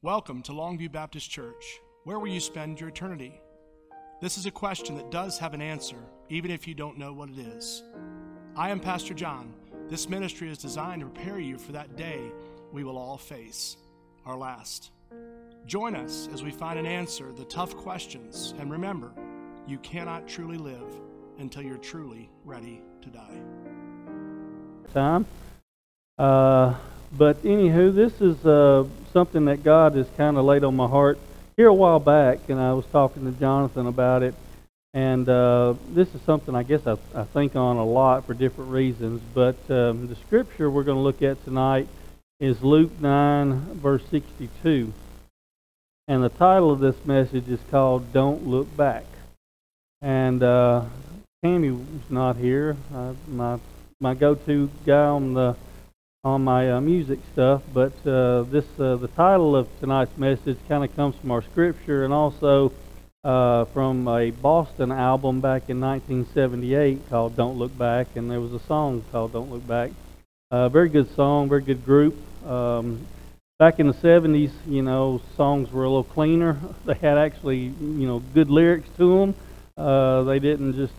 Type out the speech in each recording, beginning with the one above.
Welcome to Longview Baptist Church. Where will you spend your eternity? This is a question that does have an answer, even if you don't know what it is. I am Pastor John. This ministry is designed to prepare you for that day we will all face, our last. Join us as we find an answer to the tough questions, and remember, you cannot truly live until you're truly ready to die. Time. But anywho, this is something that God has kind of laid on my heart here a while back, and I was talking to Jonathan about it. And this is something I guess I think on a lot for different reasons. But the scripture we're going to look at tonight is Luke 9, verse 62. And the title of this message is called Don't Look Back. And Tammy's not here, my go-to guy on my music stuff, but the title of tonight's message kind of comes from our scripture and also from a Boston album back in 1978 called Don't Look Back, and there was a song called Don't Look Back. Very good song, very good group. Back in the 70s, songs were a little cleaner. They had actually, good lyrics to them. They didn't just,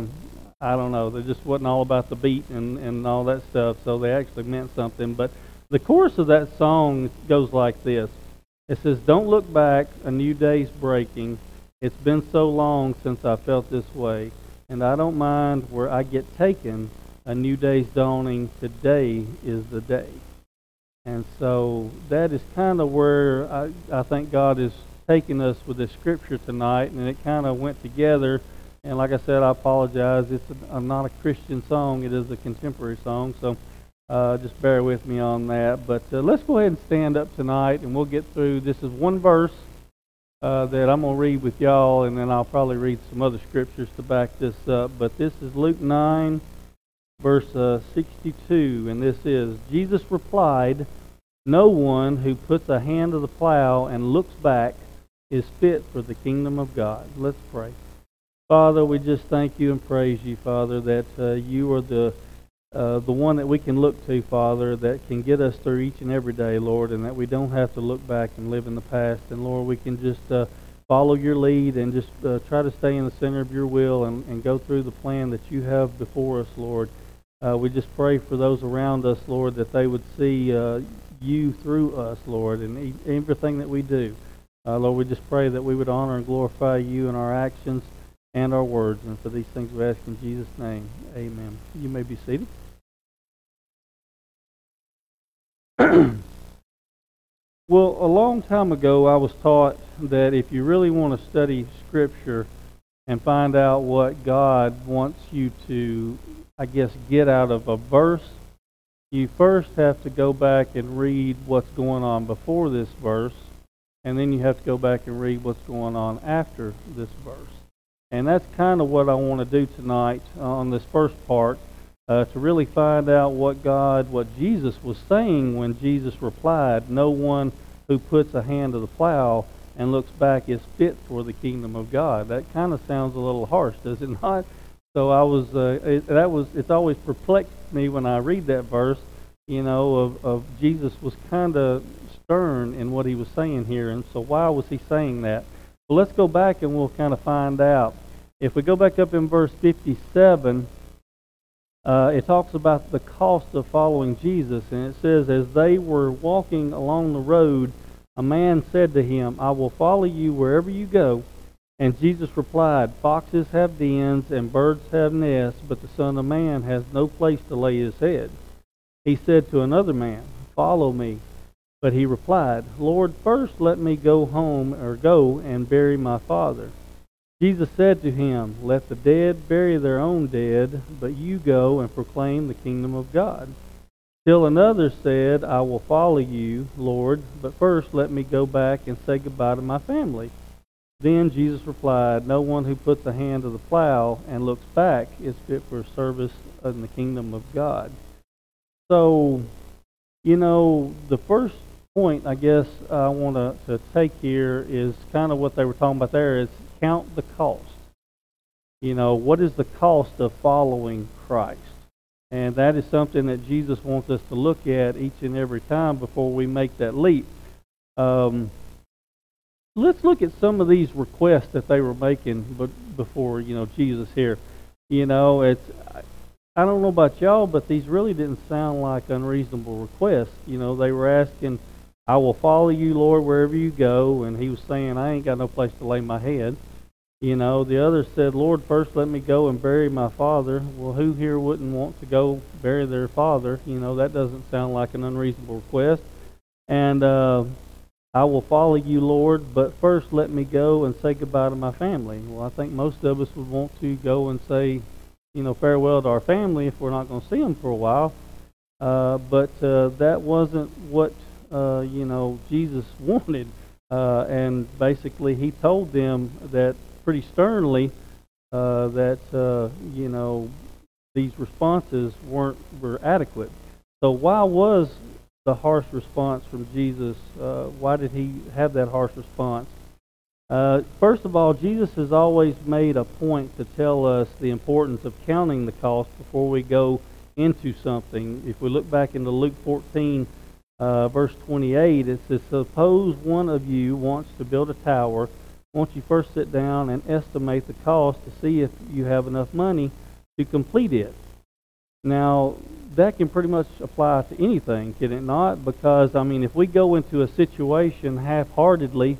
they just wasn't all about the beat and all that stuff, so they actually meant something. But the chorus of that song goes like this. It says, "Don't look back, a new day's breaking. It's been so long since I felt this way, and I don't mind where I get taken. A new day's dawning. Today is the day." And so that is kind of where I think God is taking us with this scripture tonight, and it kind of went together. And like I said, I apologize. It's not a Christian song. It is a contemporary song, so just bear with me on that. But let's go ahead and stand up tonight, and we'll get through. This is one verse that I'm going to read with y'all, and then I'll probably read some other scriptures to back this up. But this is Luke 9, verse 62, and this is, "Jesus replied, 'No one who puts a hand to the plow and looks back is fit for the kingdom of God.'" Let's pray. Father, we just thank you and praise you, Father, that you are the one that we can look to, Father, that can get us through each and every day, Lord, and that we don't have to look back and live in the past. And Lord, we can just follow your lead and just try to stay in the center of your will and go through the plan that you have before us, Lord. We just pray for those around us, Lord, that they would see you through us, Lord, and everything that we do. Lord, we just pray that we would honor and glorify you in our actions and our words. And for these things we ask in Jesus' name. Amen. You may be seated. Well, a long time ago I was taught that if you really want to study Scripture and find out what God wants you to, get out of a verse, you first have to go back and read what's going on before this verse, and then you have to go back and read what's going on after this verse. And that's kind of what I want to do tonight on this first part, to really find out what Jesus was saying when Jesus replied, "No one who puts a hand to the plow and looks back is fit for the kingdom of God." That kind of sounds a little harsh, does it not? So it's always perplexed me when I read that verse, of Jesus was kind of stern in what he was saying here. And so why was he saying that? Well, let's go back and we'll kind of find out. If we go back up in verse 57, it talks about the cost of following Jesus. And it says, "As they were walking along the road, a man said to him, 'I will follow you wherever you go.' And Jesus replied, 'Foxes have dens and birds have nests, but the Son of Man has no place to lay his head.' He said to another man, 'Follow me.' But he replied, 'Lord, first let me go and bury my father.' Jesus said to him, 'Let the dead bury their own dead, but you go and proclaim the kingdom of God.' Still another said, 'I will follow you, Lord, but first let me go back and say goodbye to my family.' Then Jesus replied, 'No one who puts a hand to the plow and looks back is fit for service in the kingdom of God.'" So, the first point I guess I want to take here is kind of what they were talking about there, is count the cost. What is the cost of following Christ? And that is something that Jesus wants us to look at each and every time before we make that leap. Let's look at some of these requests that they were making before, Jesus here. I don't know about y'all, but these really didn't sound like unreasonable requests. They were asking, I will follow you, Lord, wherever you go. And he was saying, I ain't got no place to lay my head. The other said, Lord, first let me go and bury my father. Well, who here wouldn't want to go bury their father? That doesn't sound like an unreasonable request. And I will follow you, Lord, but first let me go and say goodbye to my family. Well, I think most of us would want to go and say, farewell to our family if we're not going to see them for a while. But that wasn't what, Jesus wanted. And basically he told them that pretty sternly that, these responses were adequate. So why was the harsh response from Jesus? Why did he have that harsh response? First of all, Jesus has always made a point to tell us the importance of counting the cost before we go into something. If we look back into Luke 14, verse 28, it says, suppose one of you wants to build a tower. Won't you first sit down and estimate the cost to see if you have enough money to complete it? Now, that can pretty much apply to anything, can it not? Because, if we go into a situation half-heartedly,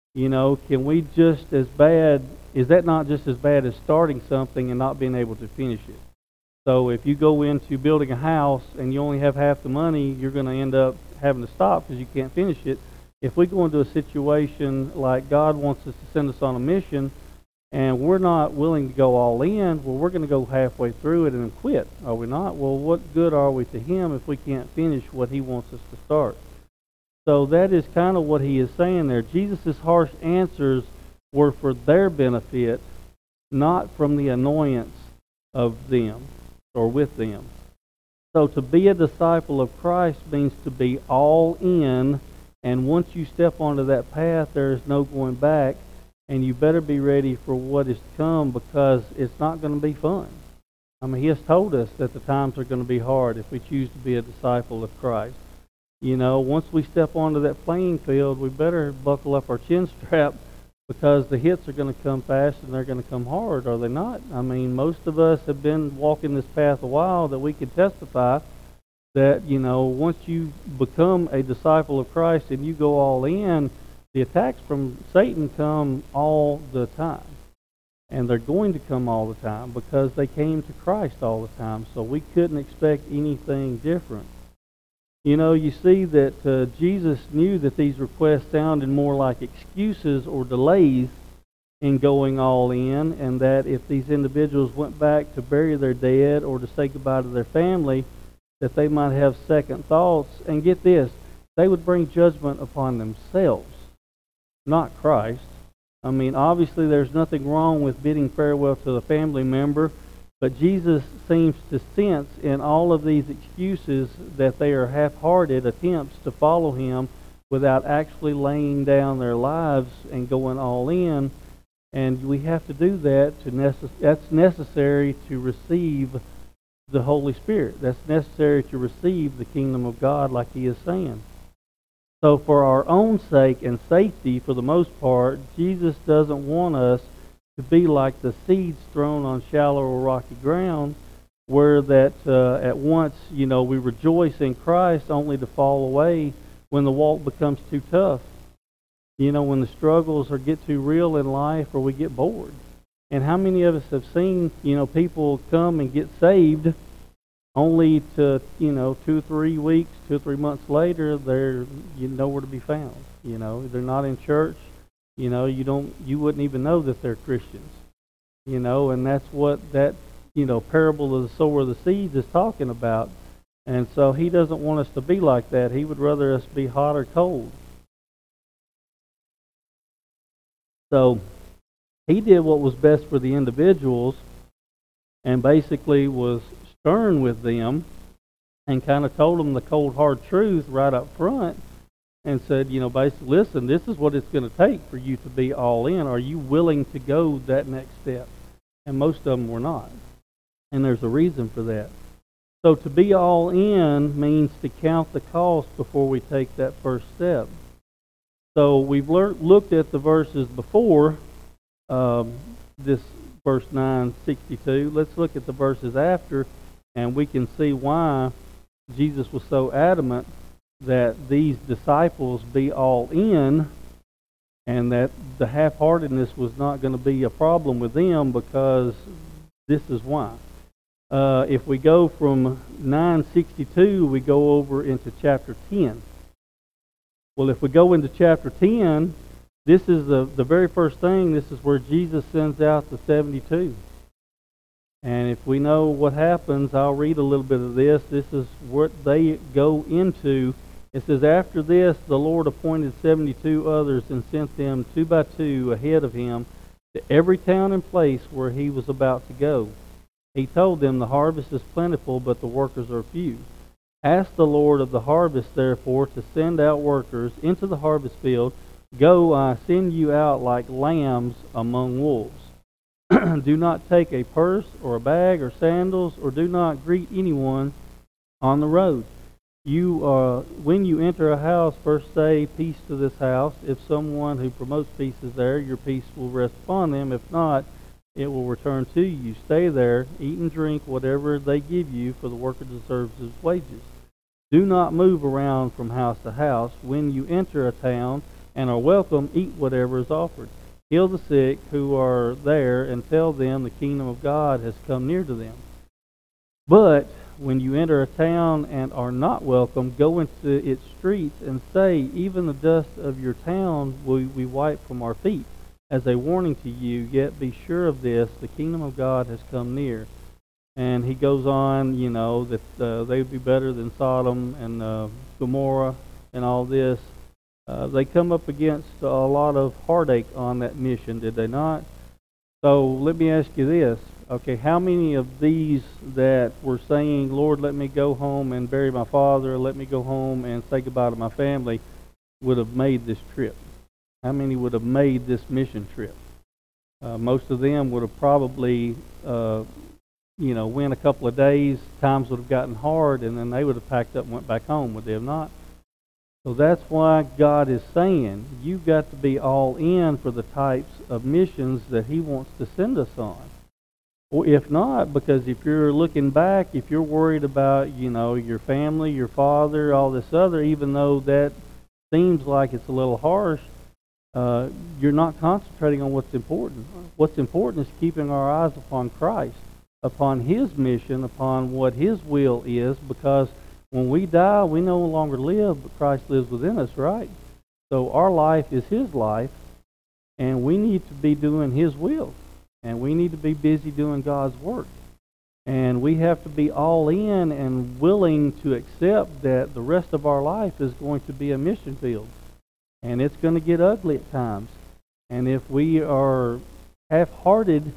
can we just as bad, is that not just as bad as starting something and not being able to finish it? So if you go into building a house and you only have half the money, you're going to end up having to stop because you can't finish it. If we go into a situation like God wants us to send us on a mission and we're not willing to go all in, well, we're going to go halfway through it and then quit, are we not? Well, what good are we to Him if we can't finish what He wants us to start? So that is kind of what He is saying there. Jesus' harsh answers were for their benefit, not from the annoyance of them or with them. So to be a disciple of Christ means to be all in, and once you step onto that path, there is no going back, and you better be ready for what is to come because it's not going to be fun. He has told us that the times are going to be hard if we choose to be a disciple of Christ. Once we step onto that playing field, we better buckle up our chin strap because the hits are going to come fast and they're going to come hard, are they not? Most of us have been walking this path a while that we can testify that, once you become a disciple of Christ and you go all in, the attacks from Satan come all the time. And they're going to come all the time because they came to Christ all the time. So we couldn't expect anything different. You see that Jesus knew that these requests sounded more like excuses or delays in going all in, and that if these individuals went back to bury their dead or to say goodbye to their family, that they might have second thoughts. And get this, they would bring judgment upon themselves, not Christ. Obviously there's nothing wrong with bidding farewell to the family member, but Jesus seems to sense in all of these excuses that they are half-hearted attempts to follow Him without actually laying down their lives and going all in. And we have to do that. That's necessary to receive the Holy Spirit. That's necessary to receive the kingdom of God, like He is saying. So for our own sake and safety, for the most part, Jesus doesn't want us to be like the seeds thrown on shallow or rocky ground, where that at once, we rejoice in Christ only to fall away when the walk becomes too tough. When the struggles get too real in life or we get bored. And how many of us have seen, people come and get saved only to, 2 or 3 weeks, 2 or 3 months later, they're nowhere to be found. They're not in church. You wouldn't even know that they're Christians. And that's what that, parable of the sower of the seeds is talking about. And so He doesn't want us to be like that. He would rather us be hot or cold. So He did what was best for the individuals and basically was stern with them and kind of told them the cold, hard truth right up front and said, basically, listen, this is what it's going to take for you to be all in. Are you willing to go that next step? And most of them were not. And there's a reason for that. So to be all in means to count the cost before we take that first step. So we've looked at the verses before this verse 9:62. Let's look at the verses after, and we can see why Jesus was so adamant that these disciples be all in, and that the half-heartedness was not going to be a problem with them, because this is why. If we go from 9:62, we go over into chapter 10. Well, if we go into chapter 10, this is the very first thing. This is where Jesus sends out the 72. And if we know what happens, I'll read a little bit of this. This is what they go into. It says, "After this, the Lord appointed 72 others and sent them 2 by 2 ahead of him to every town and place where he was about to go. He told them, 'The harvest is plentiful, but the workers are few. Ask the Lord of the harvest, therefore, to send out workers into the harvest field. Go, I send you out like lambs among wolves. Do not take a purse or a bag or sandals, or do not greet anyone on the road. When you enter a house, first say, peace to this house. If someone who promotes peace is there, your peace will rest upon them. If not, it will return to you. Stay there, eat and drink whatever they give you, for the worker deserves his wages. Do not move around from house to house. When you enter a town and are welcome, eat whatever is offered. Heal the sick who are there, and tell them the kingdom of God has come near to them. But when you enter a town and are not welcome, go into its streets and say, even the dust of your town we wipe from our feet, as a warning to you. Yet be sure of this, the kingdom of God has come near.'" And he goes on, that they would be better than Sodom and Gomorrah and all this. They come up against a lot of heartache on that mission, did they not? So let me ask you this. Okay, how many of these that were saying, "Lord, let me go home and bury my father, let me go home and say goodbye to my family," would have made this trip? How many would have made this mission trip? Most of them would have probably, went a couple of days. Times would have gotten hard, and then they would have packed up and went back home, would they have not? So that's why God is saying, you've got to be all in for the types of missions that he wants to send us on. Or if not, because if you're looking back, if you're worried about, your family, your father, all this other, even though that seems like it's a little harsh, you're not concentrating on what's important. What's important is keeping our eyes upon Christ, upon his mission, upon what his will is, because when we die, we no longer live, but Christ lives within us, right? So our life is his life, and we need to be doing his will, and we need to be busy doing God's work. And we have to be all in and willing to accept that the rest of our life is going to be a mission field. And it's going to get ugly at times. And if we are half-heartedly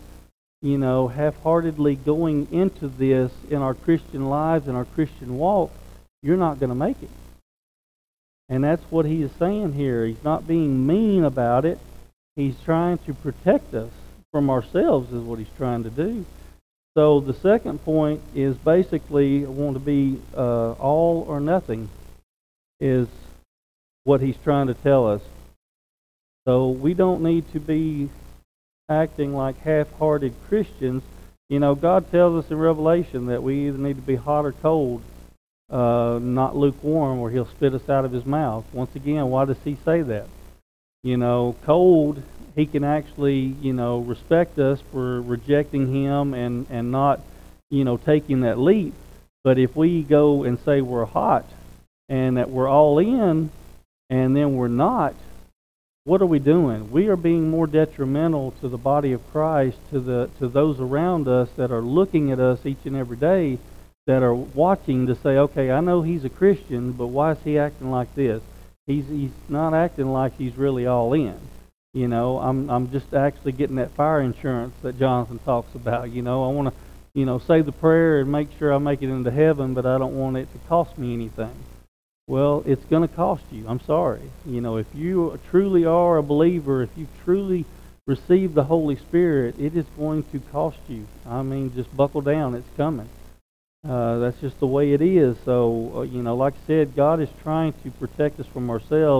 going into this in our Christian lives and our Christian walk, you're not going to make it. And that's what he is saying here. He's not being mean about it. He's trying to protect us from ourselves is what he's trying to do. So the second point is basically, I want to be all or nothing is what he's trying to tell us. So we don't need to be acting like half-hearted Christians. God tells us in Revelation that we either need to be hot or cold, not lukewarm, or he'll spit us out of his mouth. Once again, why does he say that? Cold, he can actually, respect us for rejecting him and not, taking that leap. But if we go and say we're hot and that we're all in, and then we're not, what are we doing? We are being more detrimental to the body of Christ, to those around us that are looking at us each and every day, that are watching to say, okay, I know he's a Christian, but why is he acting like this? He's not acting like he's really all in. I'm just actually getting that fire insurance that Jonathan talks about. I want to, say the prayer and make sure I make it into heaven, but I don't want it to cost me anything. Well, it's going to cost you. I'm sorry. If you truly are a believer, if you truly receive the Holy Spirit, it is going to cost you. Just buckle down. It's coming. That's just the way it is. So, like I said, God is trying to protect us from ourselves,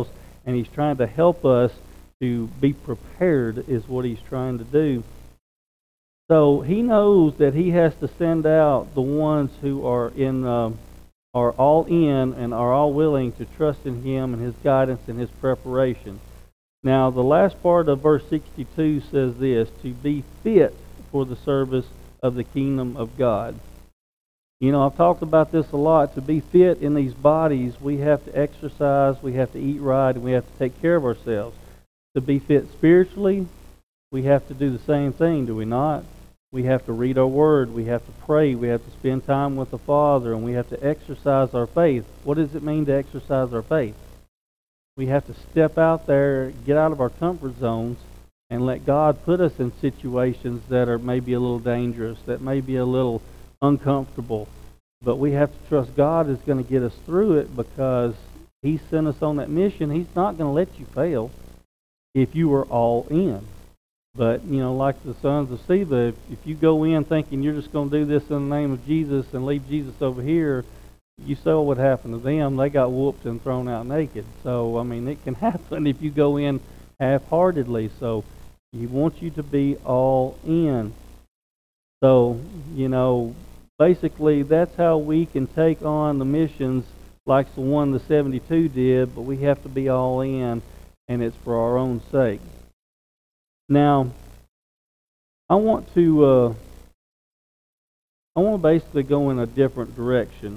and He's trying to help us to be prepared is what He's trying to do. So He knows that He has to send out the ones who are all in and are all willing to trust in Him and His guidance and His preparation. Now, the last part of verse 62 says this, to be fit for the service of the kingdom of God. You know, I've talked about this a lot. To be fit in these bodies, we have to exercise, we have to eat right, and we have to take care of ourselves. To be fit spiritually, we have to do the same thing, do we not? We have to read our Word, we have to pray, we have to spend time with the Father, and we have to exercise our faith. What does it mean to exercise our faith? We have to step out there, get out of our comfort zones, and let God put us in situations that are maybe a little dangerous, that may be a little uncomfortable. But we have to trust God is going to get us through it because He sent us on that mission. He's not going to let you fail if you are all in. But, you know, like the sons of Sceva, if you go in thinking you're just going to do this in the name of Jesus and leave Jesus over here, you saw what happened to them. They got whooped and thrown out naked. So, I mean, it can happen if you go in half-heartedly. So, He wants you to be all in. So, you know, basically that's how we can take on the missions like the one the 72 did, but we have to be all in, and it's for our own sake. Now, I want to basically go in a different direction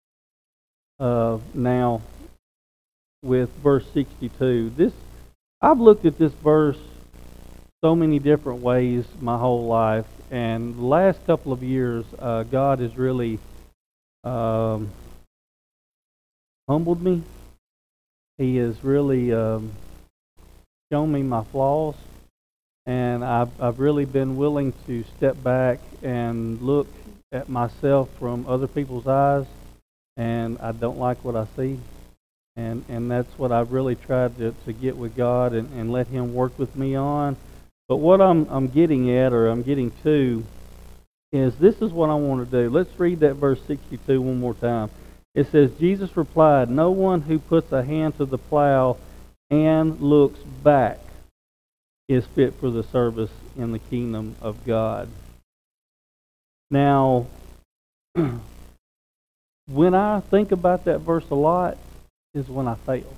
now with verse 62. I've looked at this verse so many different ways my whole life, and the last couple of years, God has really humbled me. He has really shown me my flaws. And I've really been willing to step back and look at myself from other people's eyes, and I don't like what I see. And that's what I've really tried to get with God and let Him work with me on. But what I'm getting at, or I'm getting to, is this is what I want to do. Let's read that verse 62 one more time. It says, Jesus replied, no one who puts a hand to the plow and looks back is fit for the service in the kingdom of God. Now, when I think about that verse a lot, is when I fail.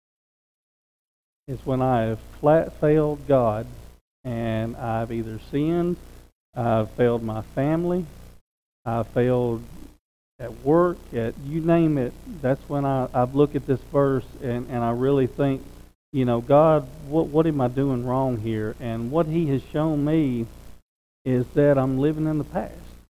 It's when I have flat failed God, and I've either sinned, I've failed my family, I've failed at work, at you name it. That's when I've looked at this verse and I really think, you know, God, what am I doing wrong here? And what He has shown me is that I'm living in the past.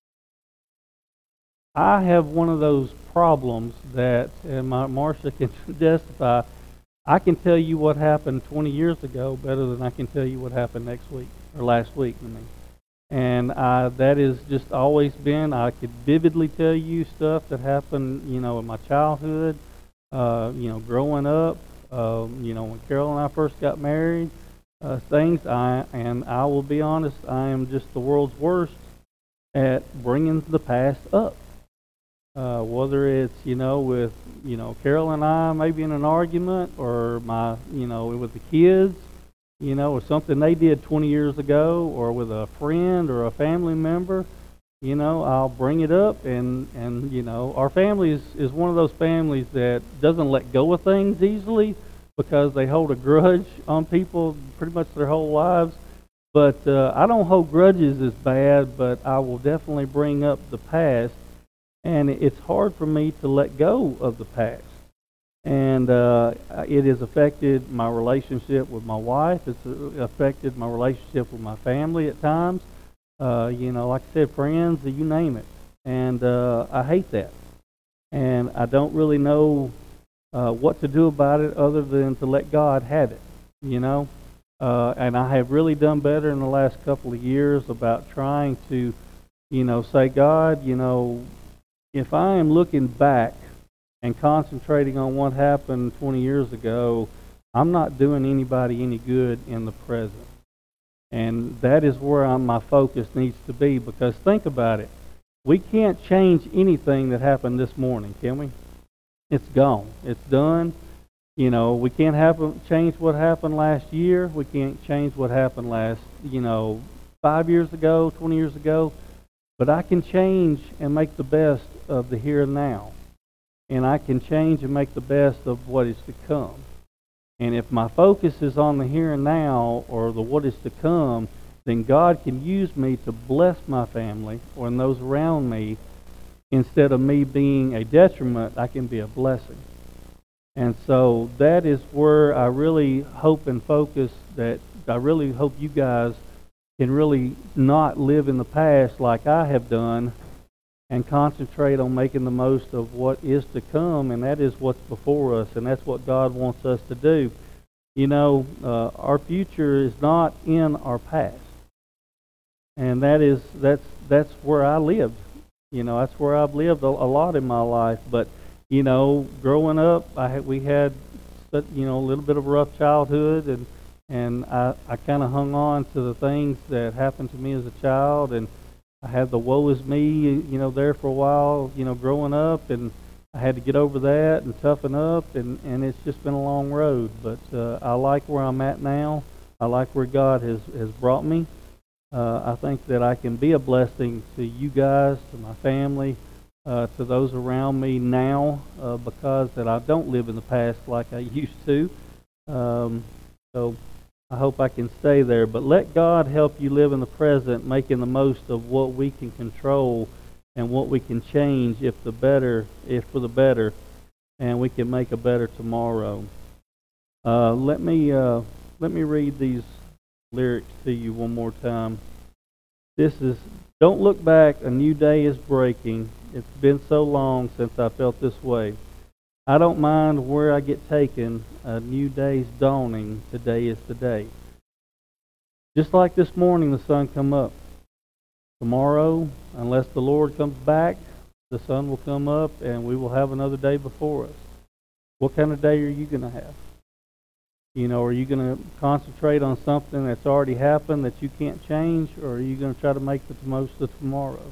I have one of those problems that, and Marcia can testify, I can tell you what happened 20 years ago better than I can tell you what happened next week, or last week, I mean. And that has just always been, I could vividly tell you stuff that happened, you know, in my childhood, you know, growing up, you know, when Carol and I first got married, things, and I will be honest, I am just the world's worst at bringing the past up. Whether it's, you know, with, you know, Carol and I maybe in an argument, or my, you know, with the kids, you know, or something they did 20 years ago, or with a friend or a family member, you know, I'll bring it up, and you know, our family is one of those families that doesn't let go of things easily because they hold a grudge on people pretty much their whole lives. But I don't hold grudges as bad, but I will definitely bring up the past, and it's hard for me to let go of the past. And it has affected my relationship with my wife. It's affected my relationship with my family at times. You know, like I said, friends, you name it. And I hate that. And I don't really know what to do about it other than to let God have it, you know. And I have really done better in the last couple of years about trying to, you know, say, God, you know, if I am looking back and concentrating on what happened 20 years ago, I'm not doing anybody any good in the present. And that is where my focus needs to be, because think about it. We can't change anything that happened this morning, can we? It's gone. It's done. You know, we can't change what happened last year. We can't change what happened last, 5 years ago, 20 years ago. But I can change and make the best of the here and now. And I can change and make the best of what is to come. And if my focus is on the here and now or the what is to come, then God can use me to bless my family or those around me. Instead of me being a detriment, I can be a blessing. And so that is where I really hope and focus, that I really hope you guys can really not live in the past like I have done and concentrate on making the most of what is to come, and that is what's before us, and that's what God wants us to do. Our future is not in our past. And that's where I lived. That's where I've lived a lot in my life. But growing up, we had a little bit of a rough childhood, and I kind of hung on to the things that happened to me as a child, and I had the woe is me, there for a while, growing up, and I had to get over that and toughen up, and it's just been a long road. But I like where I'm at now. I like where God has brought me. I think that I can be a blessing to you guys, to my family, to those around me now, because that I don't live in the past like I used to. So I hope I can stay there. But let God help you live in the present, making the most of what we can control and what we can change if for the better, and we can make a better tomorrow. Let me read these lyrics to you one more time. This is, "Don't look back, a new day is breaking. It's been so long since I felt this way. I don't mind where I get taken, a new day's dawning, today is the day." Just like this morning the sun come up. Tomorrow, unless the Lord comes back, the sun will come up and we will have another day before us. What kind of day are you going to have? Are you going to concentrate on something that's already happened that you can't change, or are you going to try to make the most of tomorrow?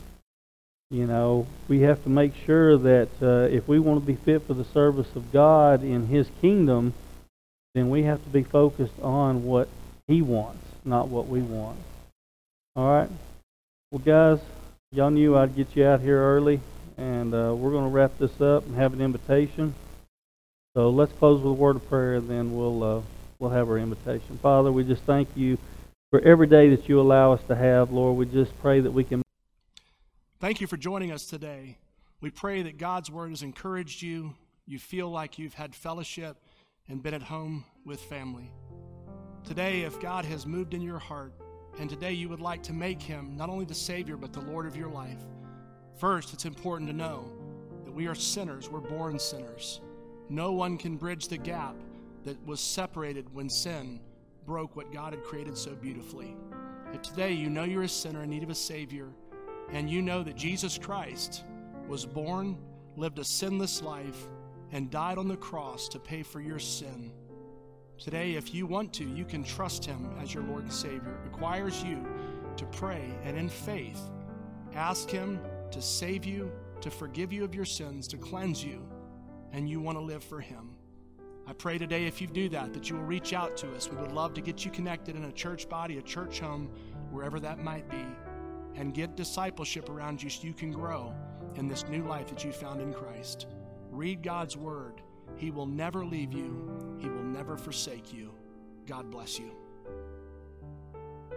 We have to make sure that if we want to be fit for the service of God in His kingdom, then we have to be focused on what He wants, not what we want. All right? Well, guys, y'all knew I'd get you out here early, and we're going to wrap this up and have an invitation. So let's close with a word of prayer, and then we'll have our invitation. Father, we just thank you for every day that you allow us to have. Lord, we just pray that we can. Thank you for joining us today. We pray that God's word has encouraged you. You feel like you've had fellowship and been at home with family. Today, if God has moved in your heart, and today you would like to make Him not only the Savior, but the Lord of your life, first, it's important to know that we are sinners. We're born sinners. No one can bridge the gap that was separated when sin broke what God had created so beautifully. If today you know you're a sinner in need of a Savior, and you know that Jesus Christ was born, lived a sinless life, and died on the cross to pay for your sin, today, if you want to, you can trust Him as your Lord and Savior. It requires you to pray and in faith ask Him to save you, to forgive you of your sins, to cleanse you, and you want to live for Him. I pray today, if you do that you will reach out to us. We would love to get you connected in a church body, a church home, wherever that might be, and get discipleship around you so you can grow in this new life that you found in Christ. Read God's Word. He will never leave you. He will never forsake you. God bless you.